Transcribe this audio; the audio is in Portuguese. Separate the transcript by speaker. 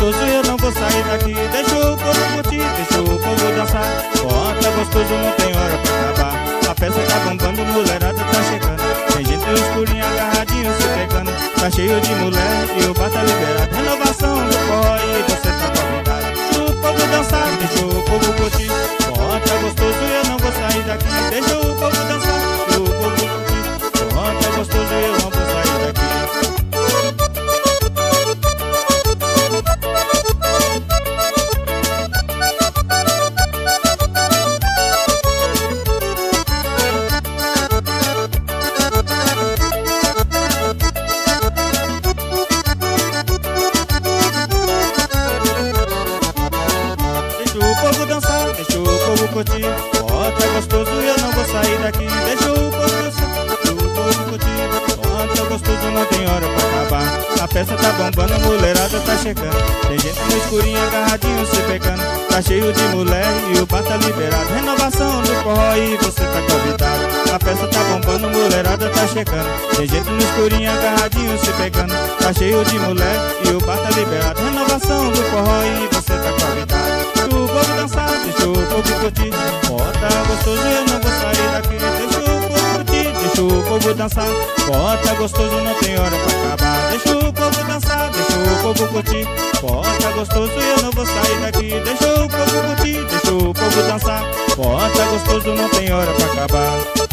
Speaker 1: gostoso e eu não vou sair daqui. Deixa o povo curtir, deixa o povo dançar. Ó, tá gostoso, não tem hora pra acabar. A festa tá bombando, mulherada tá chegando. Tem gente no escurinho agarradinho se pegando. Tá cheio de mulher e o bar tá liberado. Renovação do forró e você tá convidado. Deixa o povo dançar, deixa o povo curtir. Ó, tá gostoso e eu não vou sair daqui. Deixa o povo dançar, deixa o povo curtir. Ó, tá gostoso e eu não vou sair daqui. Deixa o povo dançar, deixa o povo curtir. Ó, tá gostoso e eu não vou sair daqui. Deixa o povo dançar, deixa o povo curtir. Ó, tá gostoso, não tem hora pra acabar. A festa tá bombando, a mulherada tá chegando. Tem gente no escurinho agarradinho se pegando. Tá cheio de mulher e o bar tá liberado. Renovação do forró e você tá convidado. A festa tá bombando, a mulherada tá chegando. Tem gente no escurinho agarradinho se pegando. Tá cheio de mulher e o bar tá liberado. Renovação do forró e você tá convidado. Deixa o povo dançar, deixa o povo curtir. Ó, tá gostoso e eu não vou sair daqui. Deixa o povo curtir, deixa o povo dançar. Ó, tá gostoso, não tem hora pra acabar. Deixa o povo dançar, deixa o povo curtir. Ó, tá gostoso e eu não vou sair daqui. Deixa o povo curtir, deixa o povo dançar. Ó, tá gostoso, não tem hora pra acabar.